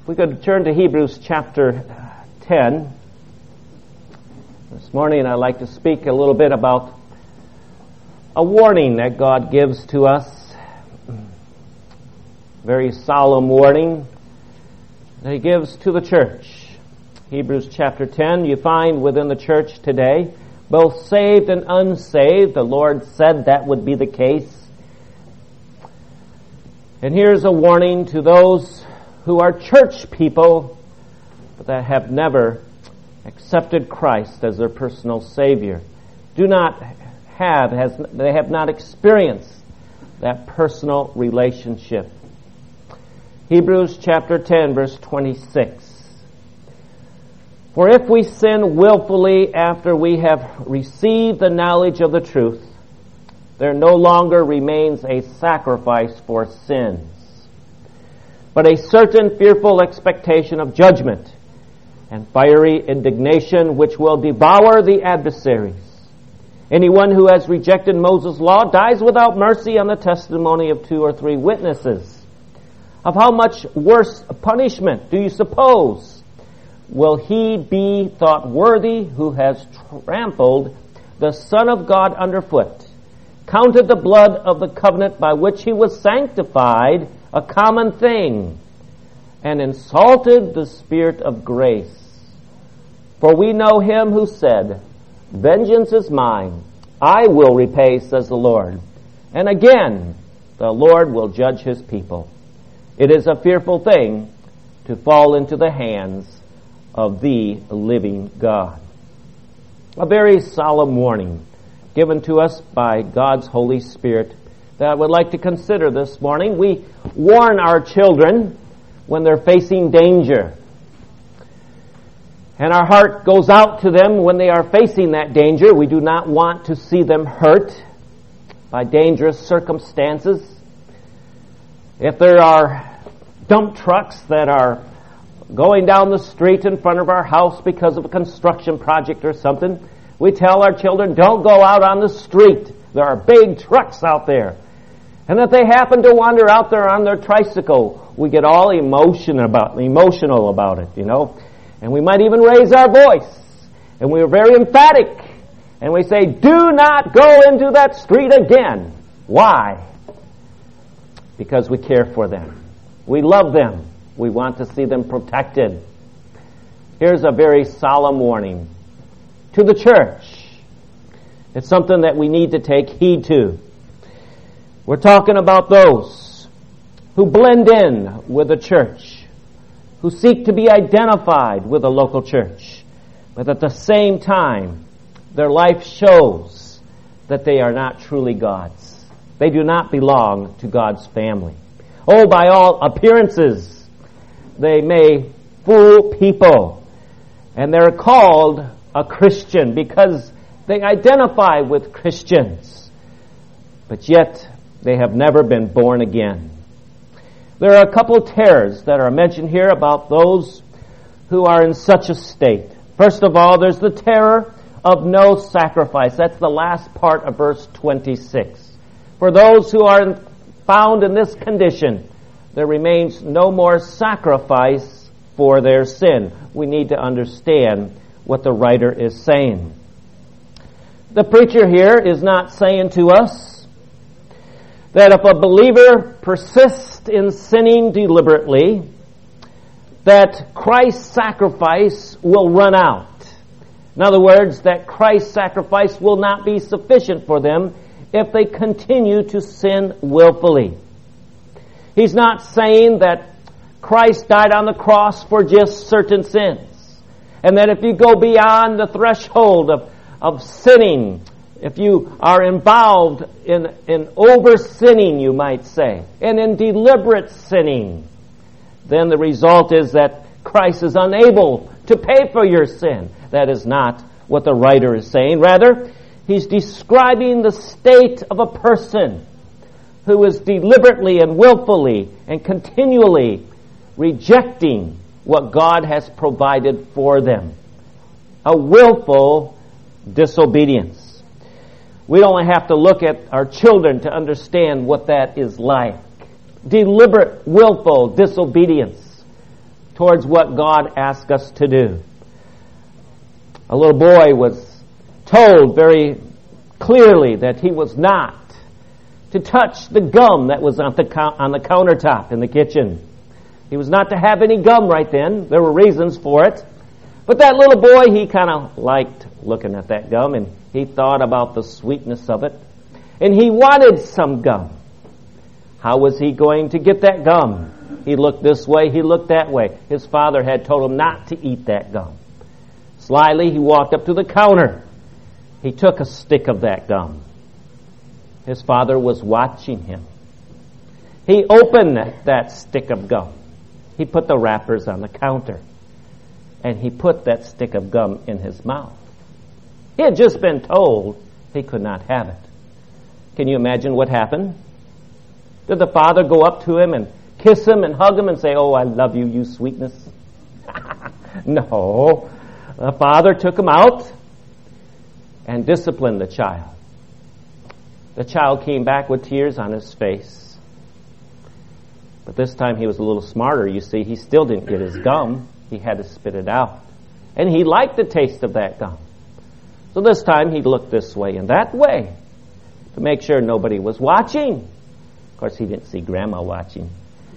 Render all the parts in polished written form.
If we could turn to Hebrews chapter 10. This morning I'd like to speak a little bit about a warning that God gives to us. Very solemn warning that He gives to the church. Hebrews chapter 10, you find within the church today, both saved and unsaved. The Lord said that would be the case. And here's a warning to those who are church people, but that have never accepted Christ as their personal Savior. They have not experienced that personal relationship. Hebrews chapter 10, verse 26. For if we sin willfully after we have received the knowledge of the truth, there no longer remains a sacrifice for sins, but a certain fearful expectation of judgment and fiery indignation which will devour the adversaries. Anyone who has rejected Moses' law dies without mercy on the testimony of 2 or 3 witnesses. Of how much worse punishment do you suppose will he be thought worthy who has trampled the Son of God underfoot, counted the blood of the covenant by which he was sanctified a common thing, and insulted the Spirit of grace? For we know him who said, vengeance is mine, I will repay, says the Lord. And again, the Lord will judge his people. It is a fearful thing to fall into the hands of the living God. A very solemn warning given to us by God's Holy Spirit that I would like to consider this morning. We warn our children when they're facing danger. And our heart goes out to them when they are facing that danger. We do not want to see them hurt by dangerous circumstances. If there are dump trucks that are going down the street in front of our house because of a construction project or something, we tell our children, don't go out on the street. There are big trucks out there. And if they happen to wander out there on their tricycle, we get all emotional about it, you know. And we might even raise our voice. And we are very emphatic. And we say, do not go into that street again. Why? Because we care for them. We love them. We want to see them protected. Here's a very solemn warning to the church. It's something that we need to take heed to. We're talking about those who blend in with the church, who seek to be identified with a local church, but at the same time, their life shows that they are not truly God's. They do not belong to God's family. Oh, by all appearances, they may fool people, and they're called a Christian because they identify with Christians, but yet they have never been born again. There are a couple terrors that are mentioned here about those who are in such a state. First of all, there's the terror of no sacrifice. That's the last part of verse 26. For those who are found in this condition, there remains no more sacrifice for their sin. We need to understand what the writer is saying. The preacher here is not saying to us that if a believer persists in sinning deliberately, that Christ's sacrifice will run out. In other words, that Christ's sacrifice will not be sufficient for them if they continue to sin willfully. He's not saying that Christ died on the cross for just certain sins, and that if you go beyond the threshold of sinning, if you are involved in over-sinning, you might say, and in deliberate sinning, then the result is that Christ is unable to pay for your sin. That is not what the writer is saying. Rather, he's describing the state of a person who is deliberately and willfully and continually rejecting what God has provided for them. A willful disobedience. We don't have to look at our children to understand what that is like. Deliberate, willful disobedience. towards what God asks us to do. A little boy was told very clearly that he was not to touch the gum that was on the countertop in the kitchen. He was not to have any gum right then. There were reasons for it. But that little boy, he kind of liked looking at that gum, and he thought about the sweetness of it. And he wanted some gum. How was he going to get that gum? He looked this way, he looked that way. His father had told him not to eat that gum. Slyly, he walked up to the counter. He took a stick of that gum. His father was watching him. He opened that stick of gum. He put the wrappers on the counter. And he put that stick of gum in his mouth. He had just been told he could not have it. Can you imagine what happened? Did the father go up to him and kiss him and hug him and say, "Oh, I love you, you sweetness"? No. The father took him out and disciplined the child. The child came back with tears on his face. But this time he was a little smarter, you see. He still didn't get his gum. He had to spit it out. And he liked the taste of that gum. So this time he looked this way and that way to make sure nobody was watching. Of course, he didn't see Grandma watching.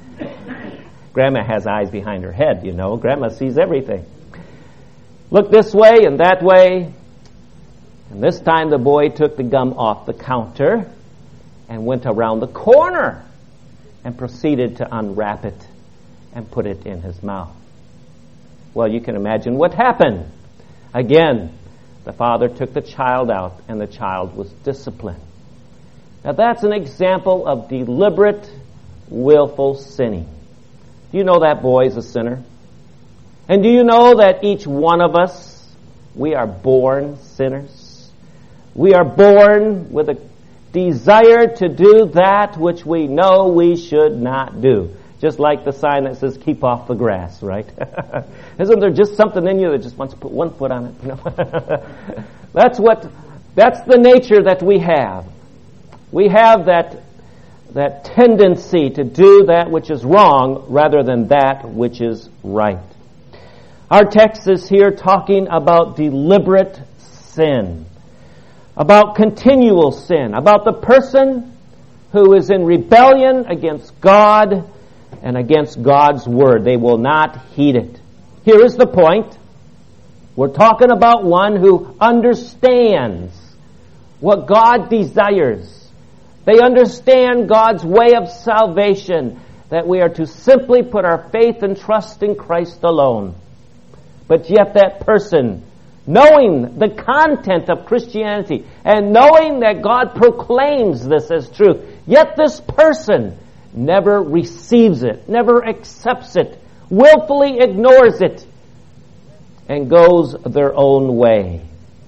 Grandma has eyes behind her head, you know. Grandma sees everything. Looked this way and that way. And this time the boy took the gum off the counter and went around the corner and proceeded to unwrap it and put it in his mouth. Well, you can imagine what happened. Again, the father took the child out and the child was disciplined. Now that's an example of deliberate, willful sinning. Do you know that boy is a sinner? And do you know that each one of us, we are born sinners? We are born with a desire to do that which we know we should not do. Just like the sign that says, "Keep off the grass," right? Isn't there just something in you that just wants to put one foot on it? You know? That's the nature that we have. We have that tendency to do that which is wrong rather than that which is right. Our text is here talking about deliberate sin, about continual sin, about the person who is in rebellion against God and against God's Word. They will not heed it. Here is the point. We're talking about one who understands what God desires. They understand God's way of salvation, that we are to simply put our faith and trust in Christ alone. But yet that person, knowing the content of Christianity and knowing that God proclaims this as truth, yet this person never receives it, never accepts it, willfully ignores it, and goes their own way.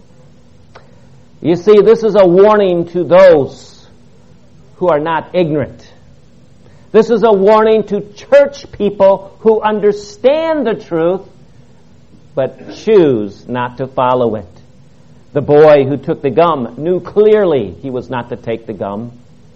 You see, this is a warning to those who are not ignorant. This is a warning to church people who understand the truth but choose not to follow it. The boy who took the gum knew clearly he was not to take the gum,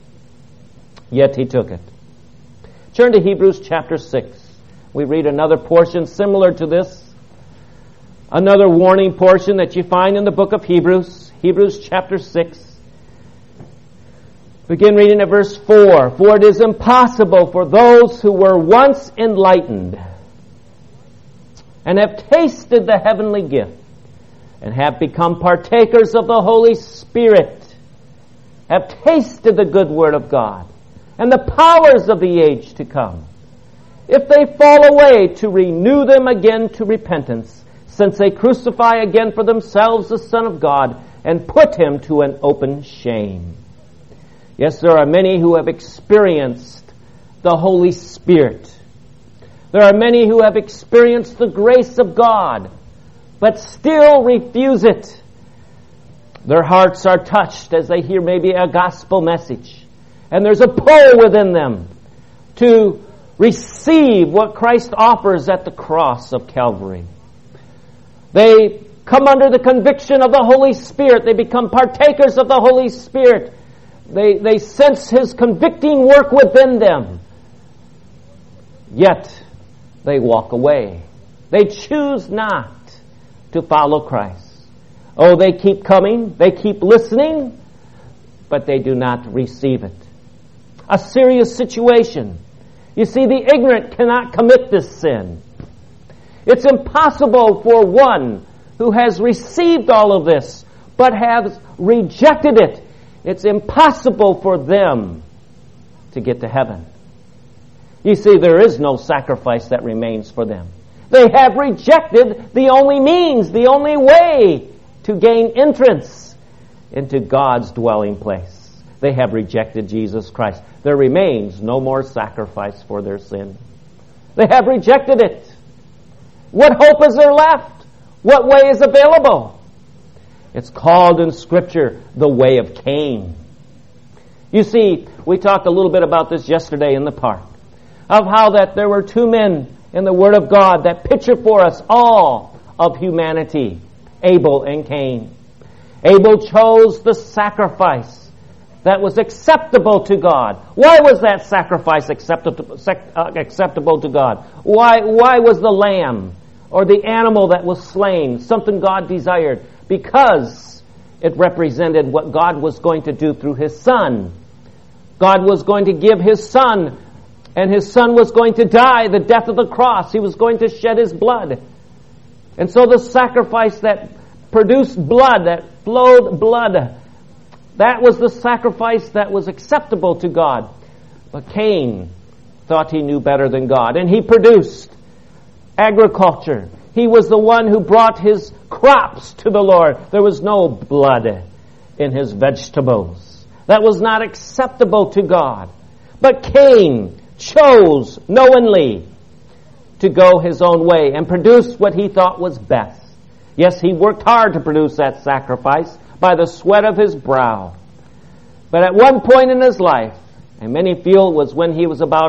yet he took it. Turn to Hebrews chapter 6. We read another portion similar to this, another warning portion that you find in the book of Hebrews, Hebrews chapter 6. Begin reading at verse 4. "For it is impossible for those who were once enlightened and have tasted the heavenly gift and have become partakers of the Holy Spirit, have tasted the good word of God and the powers of the age to come, if they fall away, to renew them again to repentance, since they crucify again for themselves the Son of God and put him to an open shame." Yes, there are many who have experienced the Holy Spirit. There are many who have experienced the grace of God, but still refuse it. Their hearts are touched as they hear maybe a gospel message, and there's a pull within them to receive what Christ offers at the cross of Calvary. They come under the conviction of the Holy Spirit. They become partakers of the Holy Spirit. They sense His convicting work within them. Yet, they walk away. They choose not to follow Christ. Oh, they keep coming, they keep listening, but they do not receive it. A serious situation. You see, the ignorant cannot commit this sin. It's impossible for one who has received all of this but has rejected it. It's impossible for them to get to heaven. You see, there is no sacrifice that remains for them. They have rejected the only means, the only way to gain entrance into God's dwelling place. They have rejected Jesus Christ. There remains no more sacrifice for their sin. They have rejected it. What hope is there left? What way is available? It's called in Scripture the way of Cain. You see, we talked a little bit about this yesterday in the park, of how that there were two men in the Word of God that picture for us all of humanity, Abel and Cain. Abel chose the sacrifice that was acceptable to God. Why was that sacrifice acceptable to God? Why was the lamb or the animal that was slain something God desired? Because it represented what God was going to do through His Son. God was going to give His Son, and His Son was going to die the death of the cross. He was going to shed His blood. And so the sacrifice that produced blood, that flowed blood, that was the sacrifice that was acceptable to God. But Cain thought he knew better than God, and he produced agriculture. He was the one who brought his crops to the Lord. There was no blood in his vegetables. That was not acceptable to God. But Cain chose knowingly to go his own way and produce what he thought was best. Yes, he worked hard to produce that sacrifice by the sweat of his brow. But at one point in his life, and many feel it was when he was about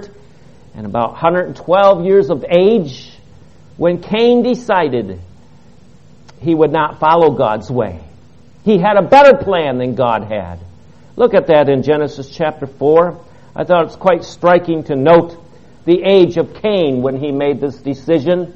112 years of age, when Cain decided he would not follow God's way. He had a better plan than God had. Look at that in Genesis chapter 4. I thought it's quite striking to note the age of Cain when he made this decision.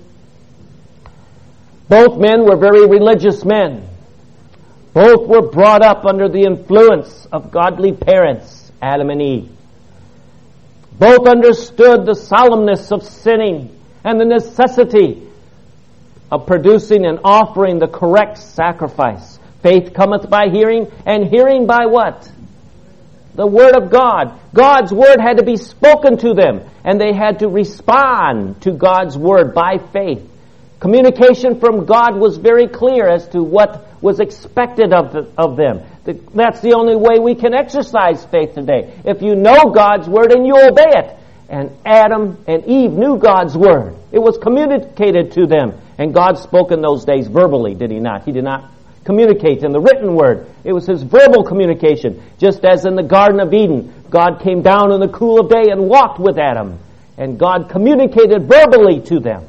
Both men were very religious men. Both were brought up under the influence of godly parents, Adam and Eve. Both understood the solemnness of sinning and the necessity of producing and offering the correct sacrifice. Faith cometh by hearing, and hearing by what? The Word of God. God's Word had to be spoken to them, and they had to respond to God's Word by faith. Communication from God was very clear as to what was expected of them. That's the only way we can exercise faith today. If you know God's Word and you obey it. And Adam and Eve knew God's Word. It was communicated to them. And God spoke in those days verbally, did He not? He did not communicate in the written Word. It was His verbal communication. Just as in the Garden of Eden, God came down in the cool of day and walked with Adam. And God communicated verbally to them.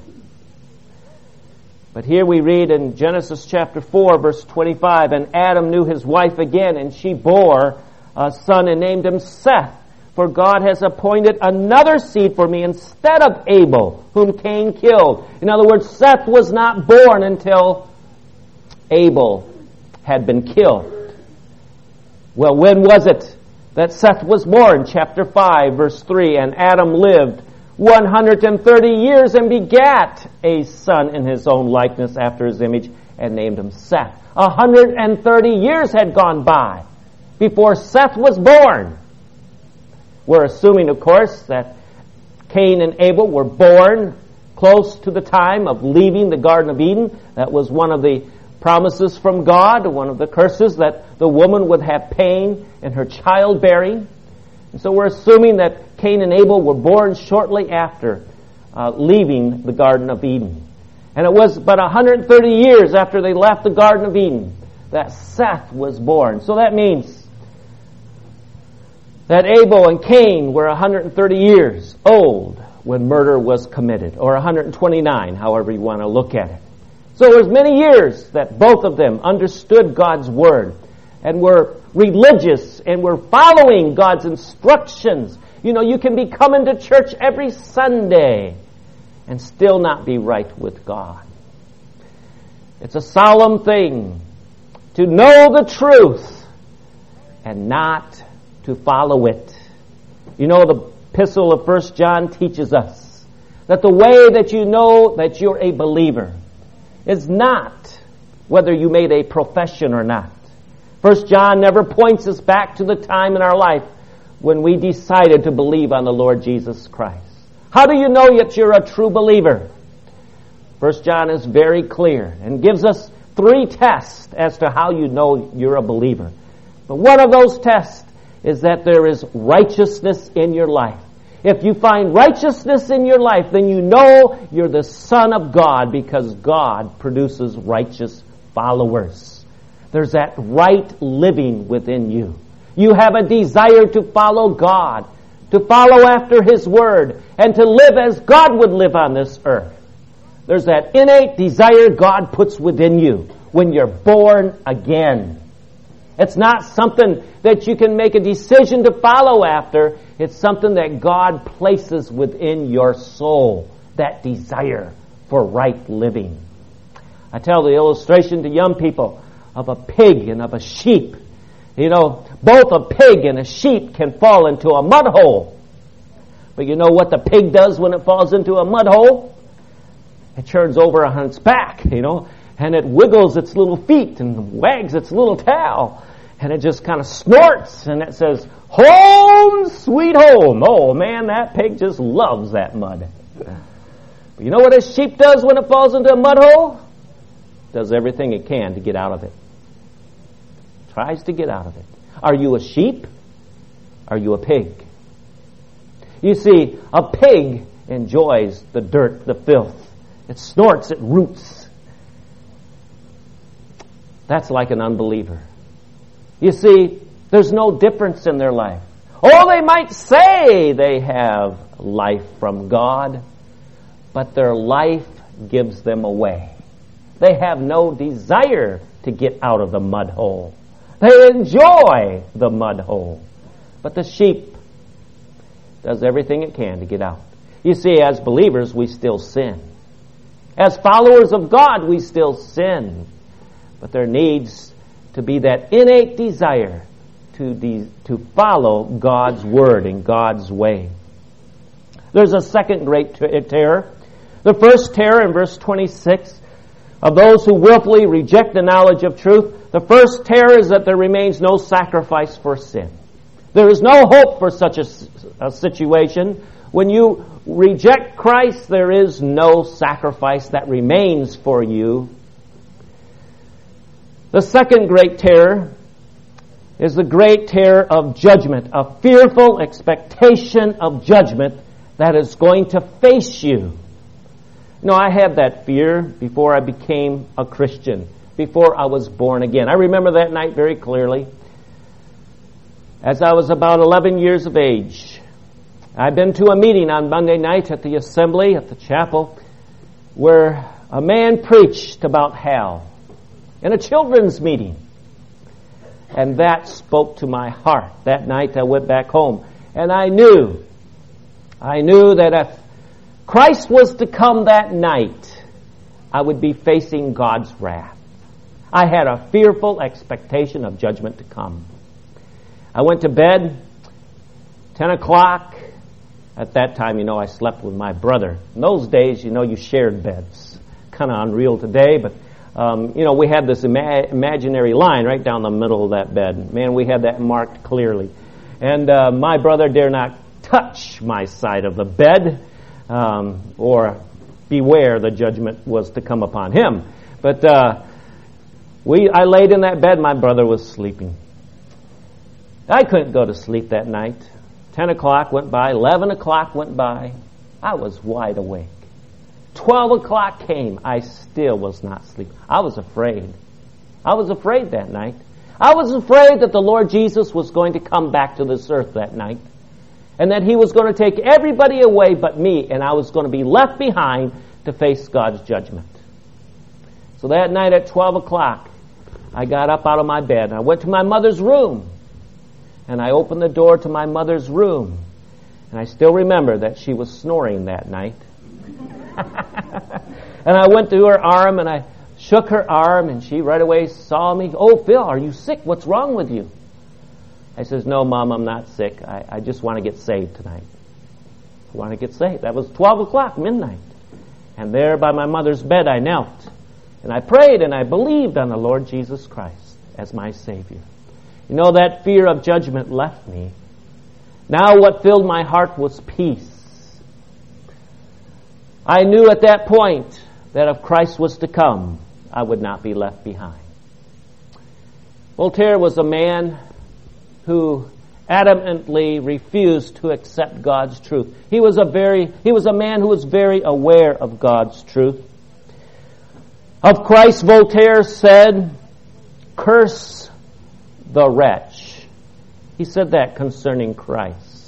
But here we read in Genesis chapter 4, verse 25, and Adam knew his wife again, and she bore a son and named him Seth. For God has appointed another seed for me instead of Abel, whom Cain killed. In other words, Seth was not born until Abel had been killed. Well, when was it that Seth was born? Chapter 5, verse 3, and Adam lived 130 years and begat a son in his own likeness after his image and named him Seth. 130 years had gone by before Seth was born. We're assuming, of course, that Cain and Abel were born close to the time of leaving the Garden of Eden. That was one of the promises from God, one of the curses, that the woman would have pain in her childbearing. And so we're assuming that Cain and Abel were born shortly after leaving the Garden of Eden. And it was but 130 years after they left the Garden of Eden that Seth was born. So that means that Abel and Cain were 130 years old when murder was committed, or 129, however you want to look at it. So it was many years that both of them understood God's Word and were religious and were following God's instructions. You know, you can be coming to church every Sunday and still not be right with God. It's a solemn thing to know the truth and not to follow it. You know, the epistle of 1 John teaches us that the way that you know that you're a believer is not whether you made a profession or not. 1 John never points us back to the time in our life when we decided to believe on the Lord Jesus Christ. How do you know that you're a true believer? 1 John is very clear and gives us 3 tests as to how you know you're a believer. But one of those tests is that there is righteousness in your life. If you find righteousness in your life, then you know you're the son of God, because God produces righteous followers. There's that right living within you. You have a desire to follow God, to follow after His Word, and to live as God would live on this earth. There's that innate desire God puts within you when you're born again. It's not something that you can make a decision to follow after. It's something that God places within your soul, that desire for right living. I tell the illustration to young people of a pig and of a sheep. You know, both a pig and a sheep can fall into a mud hole. But you know what the pig does when it falls into a mud hole? It turns over on its back, and it wiggles its little feet and wags its little tail. And it just kind of snorts, and it says, "Home, sweet home." Oh, man, that pig just loves that mud. But you know what a sheep does when it falls into a mud hole? Does everything it can to get out of it. Tries to get out of it. Are you a sheep? Are you a pig? You see, a pig enjoys the dirt, the filth. It snorts, it roots. That's like an unbeliever. You see, there's no difference in their life. Oh, they might say they have life from God, but their life gives them away. They have no desire to get out of the mud hole. They enjoy the mud hole. But the sheep does everything it can to get out. You see, as believers, we still sin. As followers of God, we still sin. But there needs to be that innate desire to follow God's Word and God's way. There's a second great terror. The first terror in verse 26 of those who willfully reject the knowledge of truth. The first terror is that there remains no sacrifice for sin. There is no hope for such a situation. When you reject Christ, there is no sacrifice that remains for you. The second great terror is the great terror of judgment, a fearful expectation of judgment that is going to face you. You know, I had that fear before I became a Christian, before I was born again. I remember that night very clearly. As I was about 11 years of age, I'd been to a meeting on Monday night at the assembly, at the chapel, where a man preached about hell in a children's meeting. And that spoke to my heart. That night I went back home, and I knew that if Christ was to come that night, I would be facing God's wrath. I had a fearful expectation of judgment to come. I went to bed, 10 o'clock. At that time, I slept with my brother. In those days, you shared beds. Kind of unreal today, but, we had this imaginary line right down the middle of that bed. Man, we had that marked clearly. And my brother dare not touch my side of the bed, or beware the judgment was to come upon him. But I laid in that bed. My brother was sleeping. I couldn't go to sleep that night. 10 o'clock went by. 11 o'clock went by. I was wide awake. 12 o'clock came. I still was not sleeping. I was afraid. I was afraid that night. I was afraid that the Lord Jesus was going to come back to this earth that night, and that He was going to take everybody away but me, and I was going to be left behind to face God's judgment. So that night at 12 o'clock, I got up out of my bed, and I went to my mother's room. And I opened the door to my mother's room. And I still remember that she was snoring that night. And I went to her arm and I shook her arm, and she right away saw me. "Oh, Phil, are you sick? What's wrong with you?" I says, "No, Mom, I'm not sick. I just want to get saved tonight. I want to get saved." That was 12 o'clock, midnight. And there by my mother's bed I knelt. And I prayed and I believed on the Lord Jesus Christ as my Savior. You know, that fear of judgment left me. Now what filled my heart was peace. I knew at that point that if Christ was to come, I would not be left behind. Voltaire was a man who adamantly refused to accept God's truth. He was a man who was very aware of God's truth. Of Christ, Voltaire said, "Curse the wretch." He said that concerning Christ.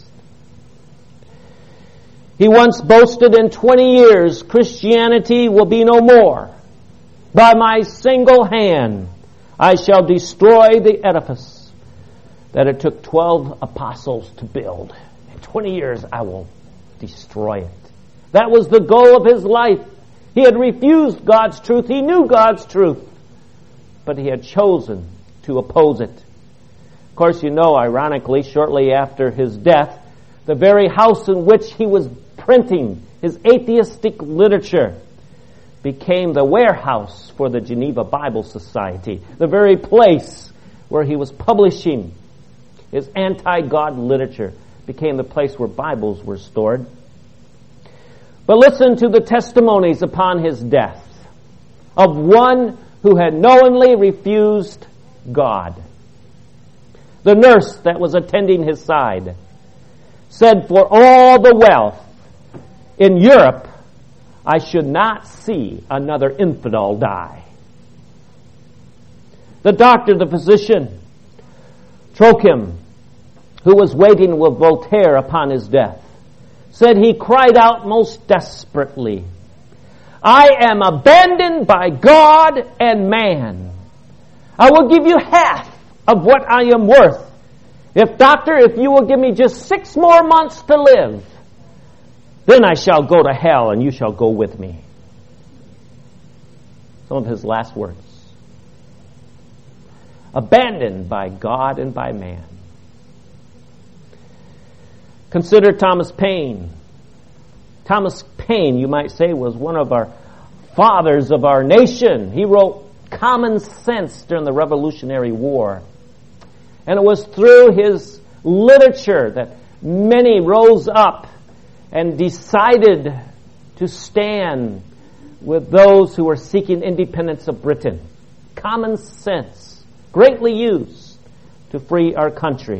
He once boasted, "In 20 years, Christianity will be no more. By my single hand, I shall destroy the edifice that it took 12 apostles to build. In 20 years, I will destroy it." That was the goal of his life. He had refused God's truth. He knew God's truth, but he had chosen to oppose it. Of course, you know, ironically, shortly after his death, the very house in which he was printing his atheistic literature became the warehouse for the Geneva Bible Society, the very place where he was publishing his anti-God literature became the place where Bibles were stored. But listen to the testimonies upon his death of one who had knowingly refused God. The nurse that was attending his side said, "For all the wealth in Europe, I should not see another infidel die." The doctor, the physician, Trochim, who was waiting with Voltaire upon his death, said he cried out most desperately, "I am abandoned by God and man. I will give you half of what I am worth. If you will give me just 6 more months to live, then I shall go to hell and you shall go with me." Some of his last words. Abandoned by God and by man. Consider Thomas Paine. Thomas Paine, you might say, was one of our fathers of our nation. He wrote Common Sense during the Revolutionary War. And it was through his literature that many rose up and decided to stand with those who were seeking independence of Britain. Common sense, greatly used to free our country.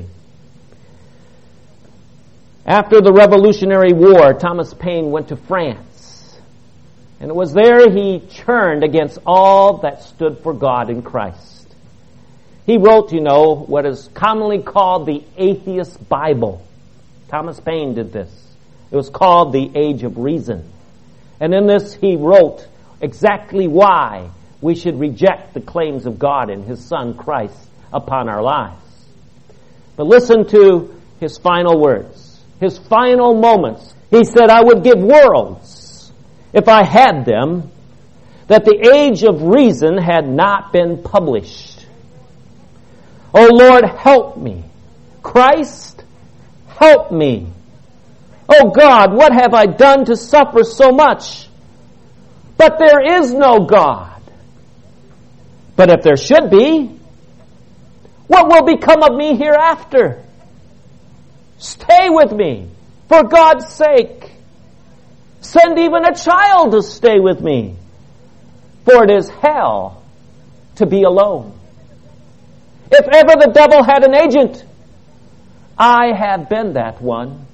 After the Revolutionary War, Thomas Paine went to France. And it was there he turned against all that stood for God in Christ. He wrote, you know, what is commonly called the Atheist Bible. Thomas Paine did this. It was called the Age of Reason. And in this he wrote exactly why we should reject the claims of God and His Son Christ upon our lives. But listen to his final words. His final moments. He said, "I would give worlds, if I had them, that the Age of Reason had not been published. Oh Lord, help me. Christ, help me. Oh God, what have I done to suffer so much? But there is no God. But if there should be, what will become of me hereafter? Stay with me, for God's sake. Send even a child to stay with me, for it is hell to be alone. If ever the devil had an agent, I have been that one.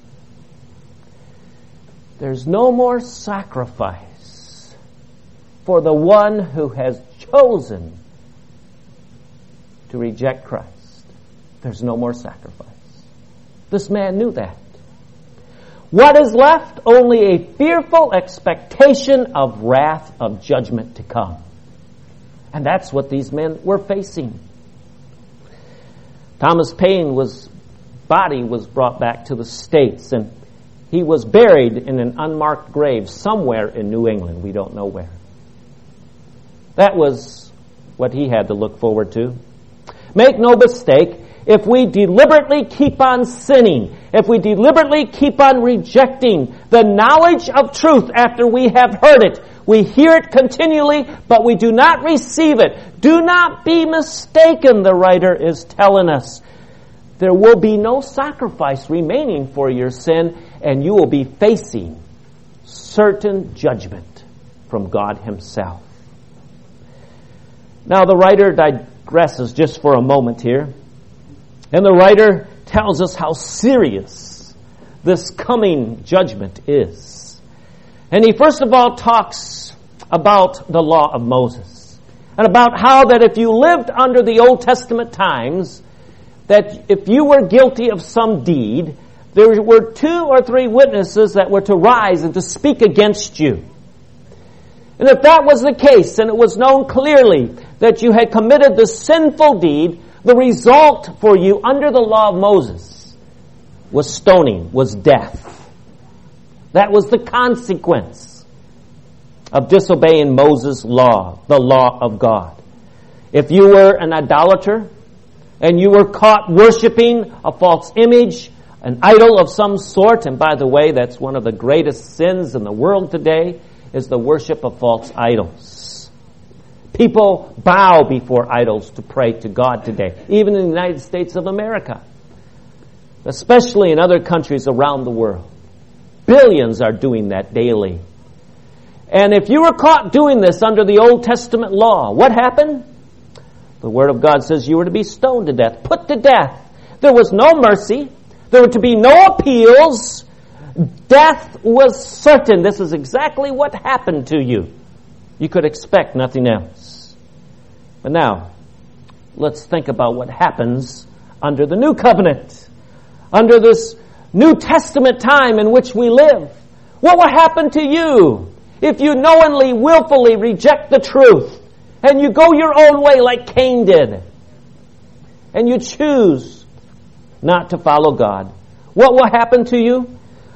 There's no more sacrifice for the one who has chosen to reject Christ. There's no more sacrifice." This man knew that. What is left? Only a fearful expectation of wrath, of judgment to come. And that's what these men were facing. Thomas Paine's body was brought back to the States, and He was buried in an unmarked grave somewhere in New England. We don't know where. That was what he had to look forward to. Make no mistake, if we deliberately keep on sinning, if we deliberately keep on rejecting the knowledge of truth after we have heard it, we hear it continually, but we do not receive it. Do not be mistaken, the writer is telling us. There will be no sacrifice remaining for your sin, and you will be facing certain judgment from God Himself. Now, the writer digresses just for a moment here, and the writer tells us how serious this coming judgment is. And he first of all talks about the law of Moses, and about how that if you lived under the Old Testament times, that if you were guilty of some deed, there were 2 or 3 witnesses that were to rise and to speak against you. And if that was the case, and it was known clearly that you had committed the sinful deed, the result for you under the law of Moses was stoning, was death. That was the consequence of disobeying Moses' law, the law of God. If you were an idolater, and you were caught worshiping a false image, an idol of some sort, and by the way, that's one of the greatest sins in the world today, is the worship of false idols. People bow before idols to pray to God today, even in the United States of America, especially in other countries around the world. Billions are doing that daily. And if you were caught doing this under the Old Testament law, what happened? The Word of God says you were to be stoned to death, put to death. There was no mercy. There were to be no appeals. Death was certain. This is exactly what happened to you. You could expect nothing else. But now, let's think about what happens under the New Covenant, under this New Testament time in which we live. What will happen to you if you knowingly, willfully reject the truth? And you go your own way like Cain did. And you choose not to follow God. What will happen to you?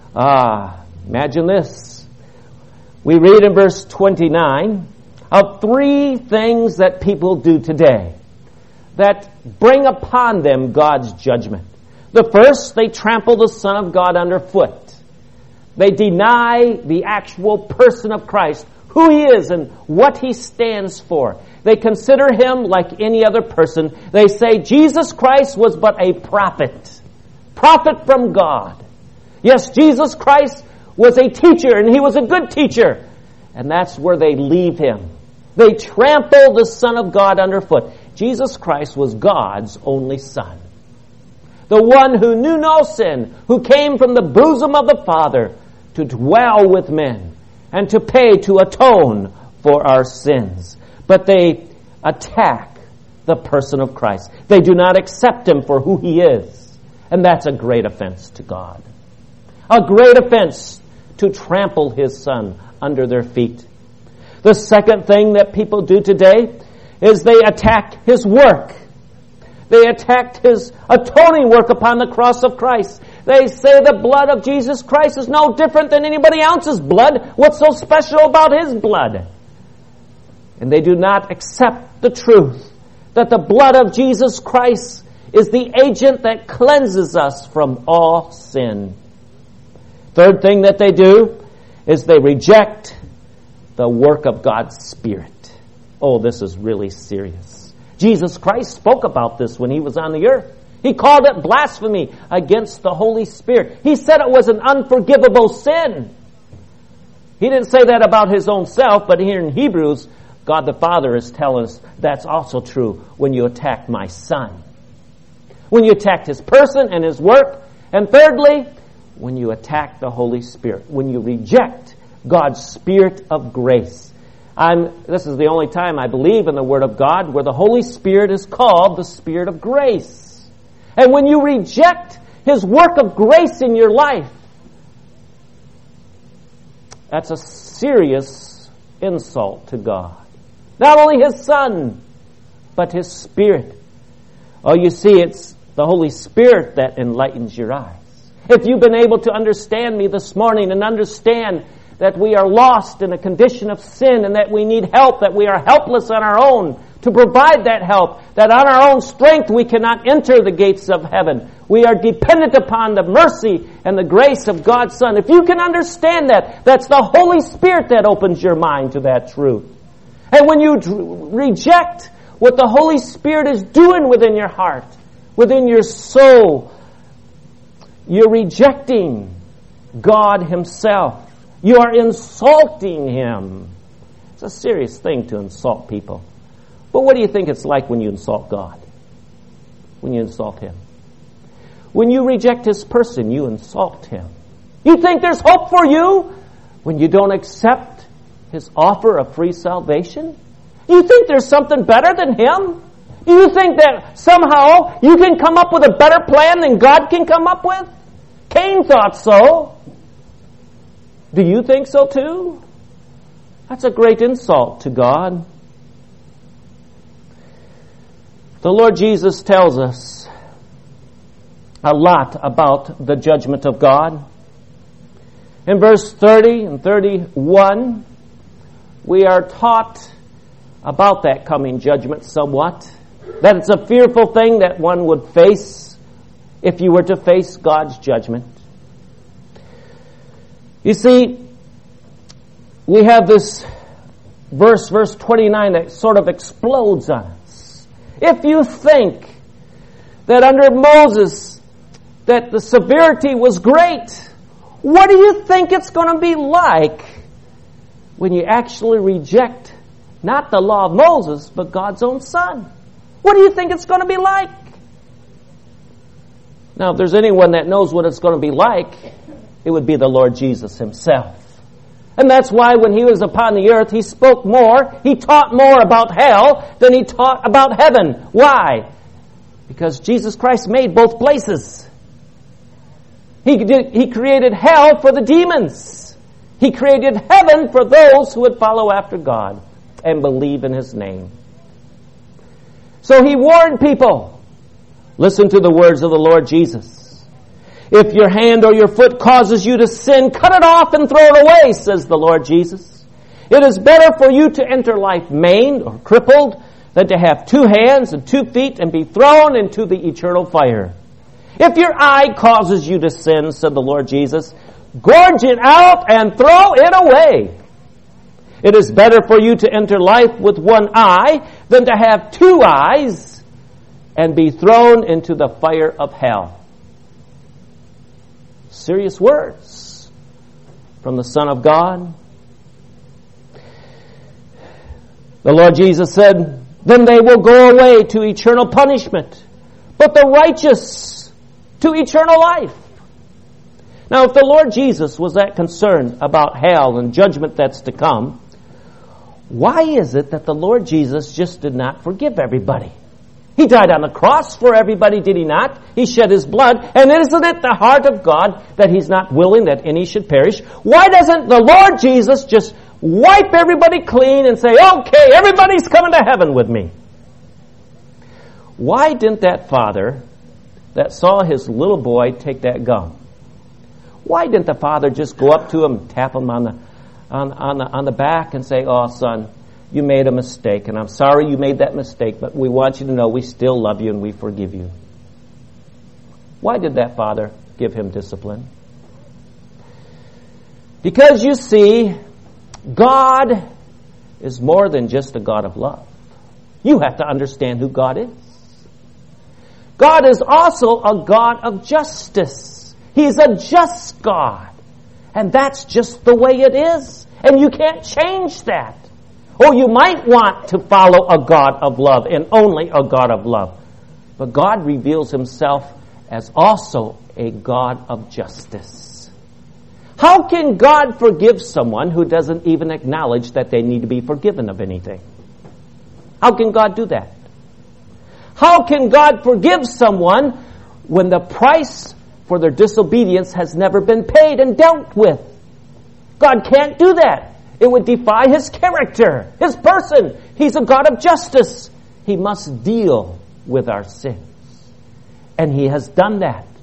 Imagine this. We read in verse 29 of 3 things that people do today that bring upon them God's judgment. The first, they trample the Son of God underfoot. They deny the actual person of Christ, who He is and what He stands for. They consider Him like any other person. They say Jesus Christ was but a prophet from God. Yes, Jesus Christ was a teacher, and He was a good teacher. And that's where they leave Him. They trample the Son of God underfoot. Jesus Christ was God's only Son. The one who knew no sin, who came from the bosom of the Father to dwell with men and to pay, to atone for our sins. But they attack the person of Christ. They do not accept Him for who He is. And that's a great offense to God. A great offense to trample His Son under their feet. The second thing that people do today is they attack His work. They attacked His atoning work upon the cross of Christ. They say the blood of Jesus Christ is no different than anybody else's blood. What's so special about His blood? And they do not accept the truth that the blood of Jesus Christ is the agent that cleanses us from all sin. Third thing that they do is they reject the work of God's Spirit. Oh, this is really serious. Jesus Christ spoke about this when He was on the earth. He called it blasphemy against the Holy Spirit. He said it was an unforgivable sin. He didn't say that about His own self, but here in Hebrews, God the Father is telling us that's also true when you attack my Son. When you attack His person and His work. And thirdly, when you attack the Holy Spirit. When you reject God's Spirit of grace. This is the only time I believe in the Word of God where the Holy Spirit is called the Spirit of grace. And when you reject His work of grace in your life, that's a serious insult to God. Not only His Son, but His Spirit. Oh, you see, it's the Holy Spirit that enlightens your eyes. If you've been able to understand me this morning and understand that we are lost in a condition of sin and that we need help, that we are helpless on our own to provide that help, that on our own strength we cannot enter the gates of heaven. We are dependent upon the mercy and the grace of God's Son. If you can understand that, that's the Holy Spirit that opens your mind to that truth. And when you reject what the Holy Spirit is doing within your heart, within your soul, you're rejecting God Himself. You are insulting Him. It's a serious thing to insult people. But what do you think it's like when you insult God? When you insult Him? When you reject His person, you insult Him. You think there's hope for you when you don't accept His offer of free salvation? You think there's something better than Him? You think that somehow you can come up with a better plan than God can come up with? Cain thought so. Do you think so too? That's a great insult to God. The Lord Jesus tells us a lot about the judgment of God. In verse 30 and 31, we are taught about that coming judgment somewhat. That it's a fearful thing that one would face if you were to face God's judgment. You see, we have this verse 29, that sort of explodes on us. If you think that under Moses that the severity was great, what do you think it's going to be like when you actually reject not the law of Moses, but God's own Son? What do you think it's going to be like? Now, if there's anyone that knows what it's going to be like, it would be the Lord Jesus Himself. And that's why when He was upon the earth, He spoke more, He taught more about hell than He taught about heaven. Why? Because Jesus Christ made both places. He created hell for the demons. He created heaven for those who would follow after God and believe in His name. So He warned people, listen to the words of the Lord Jesus. If your hand or your foot causes you to sin, cut it off and throw it away, says the Lord Jesus. It is better for you to enter life maimed or crippled than to have 2 hands and 2 feet and be thrown into the eternal fire. If your eye causes you to sin, said the Lord Jesus, gorge it out and throw it away. It is better for you to enter life with 1 eye than to have 2 eyes and be thrown into the fire of hell. Serious words from the Son of God. The Lord Jesus said, then they will go away to eternal punishment, but the righteous to eternal life. Now, if the Lord Jesus was that concerned about hell and judgment that's to come, why is it that the Lord Jesus just did not forgive everybody? He died on the cross for everybody, did He not? He shed His blood. And isn't it the heart of God that He's not willing that any should perish? Why doesn't the Lord Jesus just wipe everybody clean and say, okay, everybody's coming to heaven with me? Why didn't that father that saw his little boy take that gum, why didn't the father just go up to him and tap him on the back and say, oh, son, you made a mistake, and I'm sorry you made that mistake, but we want you to know we still love you and we forgive you. Why did that father give him discipline? Because you see, God is more than just a God of love. You have to understand who God is. God is also a God of justice. He's a just God. And that's just the way it is. And you can't change that. Oh, you might want to follow a God of love and only a God of love. But God reveals Himself as also a God of justice. How can God forgive someone who doesn't even acknowledge that they need to be forgiven of anything? How can God do that? How can God forgive someone when the price for their disobedience has never been paid and dealt with? God can't do that. It would defy His character, His person. He's a God of justice. He must deal with our sins. And He has done that.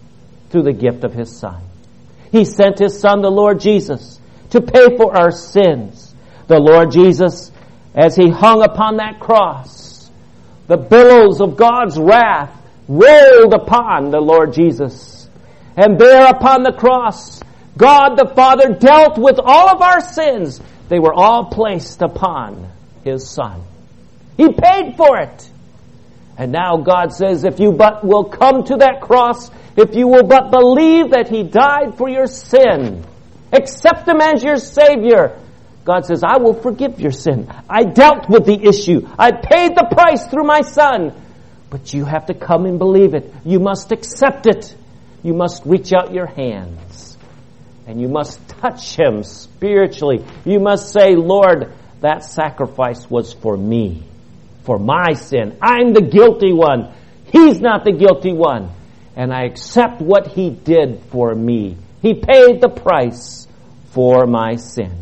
through the gift of His Son. He sent His Son, the Lord Jesus, to pay for our sins. The Lord Jesus, as He hung upon that cross, the billows of God's wrath rolled upon the Lord Jesus. And there upon the cross, God the Father dealt with all of our sins. They were all placed upon His Son. He paid for it. And now God says, if you but will come to that cross, if you will but believe that He died for your sin, accept Him as your Savior, God says, I will forgive your sin. I dealt with the issue. I paid the price through my Son. But you have to come and believe it. You must accept it. You must reach out your hands. And you must touch Him spiritually. You must say, Lord, that sacrifice was for me, for my sin. I'm the guilty one. He's not the guilty one. And I accept what He did for me. He paid the price for my sin.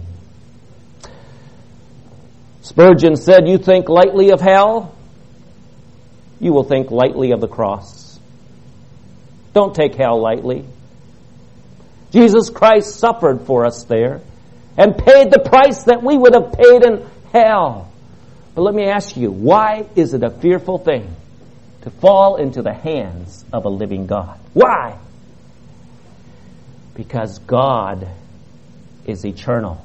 Spurgeon said, you think lightly of hell, you will think lightly of the cross. Don't take hell lightly. Jesus Christ suffered for us there and paid the price that we would have paid in hell. But let me ask you, why is it a fearful thing to fall into the hands of a living God? Why? Because God is eternal.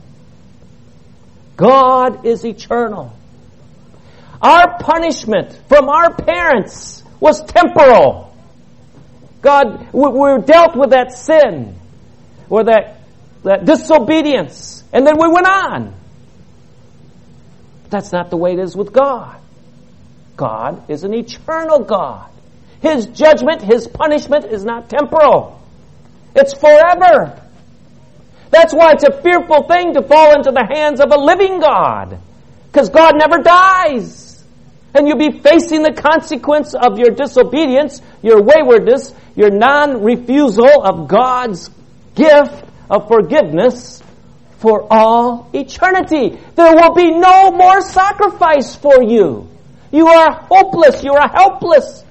God is eternal. Our punishment from our parents was temporal. God, we dealt with that sin or that disobedience, and then we went on. But that's not the way it is with God. God is an eternal God. His judgment, His punishment is not temporal. It's forever. That's why it's a fearful thing to fall into the hands of a living God. Because God never dies. And you'll be facing the consequence of your disobedience, your waywardness, your non-refusal of God's gift of forgiveness for all eternity. There will be no more sacrifice for you. You are hopeless. You are helpless.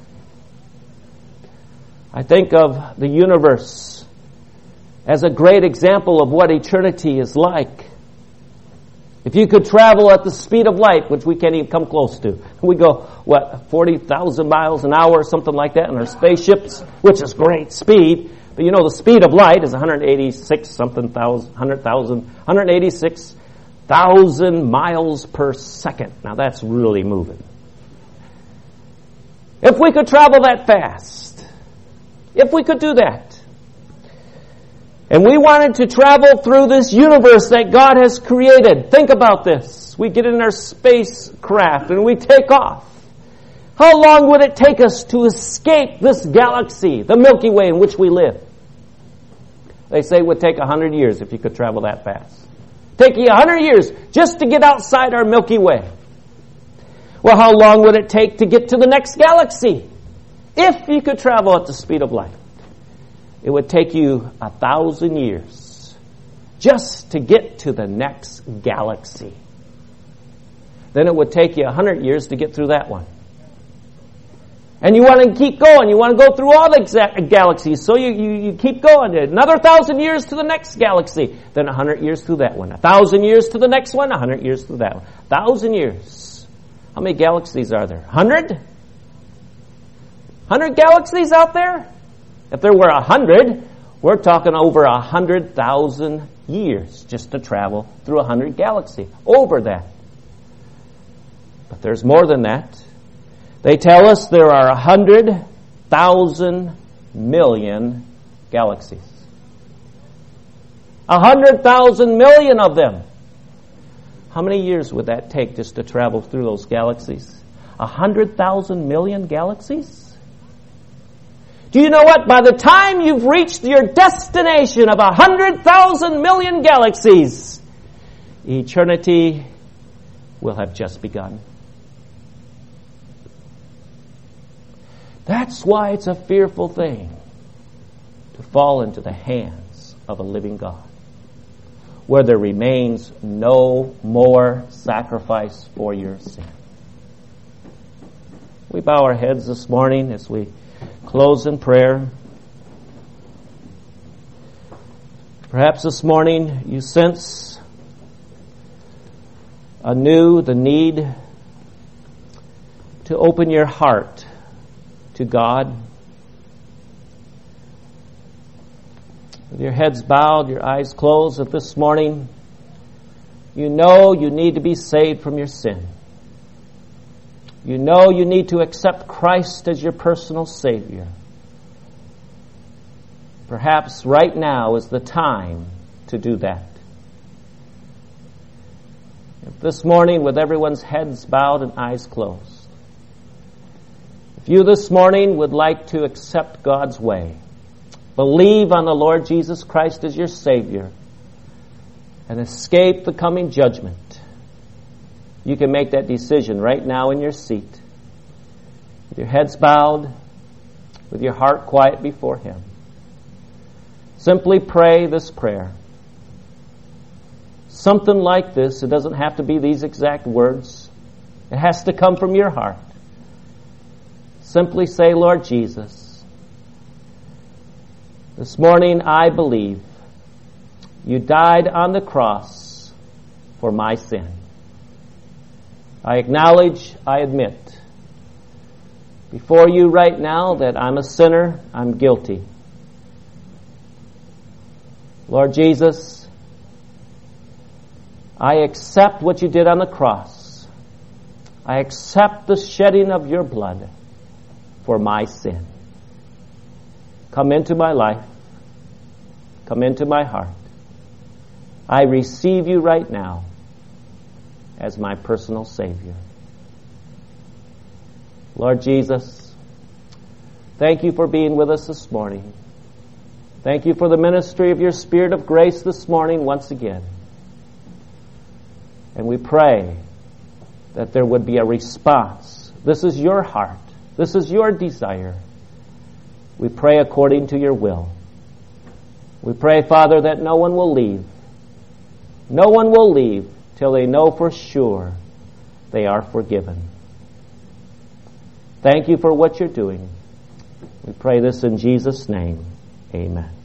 I think of the universe as a great example of what eternity is like. If you could travel at the speed of light, which we can't even come close to. We go, 40,000 miles an hour or something like that in our spaceships, which is great speed. But you know, the speed of light is 186,000 miles per second. Now that's really moving. If we could travel that fast, if we could do that, and we wanted to travel through this universe that God has created. Think about this. We get in our spacecraft and we take off. How long would it take us to escape this galaxy, the Milky Way in which we live? They say it would take 100 years if you could travel that fast. Take you 100 years just to get outside our Milky Way. Well, how long would it take to get to the next galaxy? If you could travel at the speed of light. It would take you 1,000 years just to get to the next galaxy. Then it would take you 100 years to get through that one. And you want to keep going. You want to go through all the galaxies. So you keep going. Another 1,000 years to the next galaxy. Then 100 years through that one. 1,000 years to the next one. 100 years through that one. 1,000 years. How many galaxies are there? 100? 100 galaxies out there? If there were 100, we're talking over 100,000 years just to travel through 100 galaxies. Over that. But there's more than that. They tell us there are 100,000 million galaxies. 100,000 million of them. How many years would that take just to travel through those galaxies? 100,000 million galaxies? Do you know what? By the time you've reached your destination of 100,000 million galaxies, eternity will have just begun. That's why it's a fearful thing to fall into the hands of a living God, where there remains no more sacrifice for your sin. We bow our heads this morning as we close in prayer. Perhaps this morning you sense anew the need to open your heart to God. With your heads bowed, your eyes closed, that this morning you know you need to be saved from your sin. You know you need to accept Christ as your personal Savior. Perhaps right now is the time to do that. If this morning, with everyone's heads bowed and eyes closed, if you this morning would like to accept God's way, believe on the Lord Jesus Christ as your Savior, and escape the coming judgment, you can make that decision right now in your seat, with your heads bowed, with your heart quiet before Him. Simply pray this prayer. Something like this. It doesn't have to be these exact words. It has to come from your heart. Simply say, Lord Jesus, this morning I believe you died on the cross for my sin. I acknowledge, I admit before you right now that I'm a sinner, I'm guilty. Lord Jesus, I accept what you did on the cross. I accept the shedding of your blood for my sin. Come into my life. Come into my heart. I receive you right now as my personal Savior. Lord Jesus, thank you for being with us this morning. Thank you for the ministry of your Spirit of grace this morning once again. And we pray that there would be a response. This is your heart. This is your desire. We pray according to your will. We pray, Father, that no one will leave. No one will leave till they know for sure they are forgiven. Thank you for what you're doing. We pray this in Jesus' name. Amen.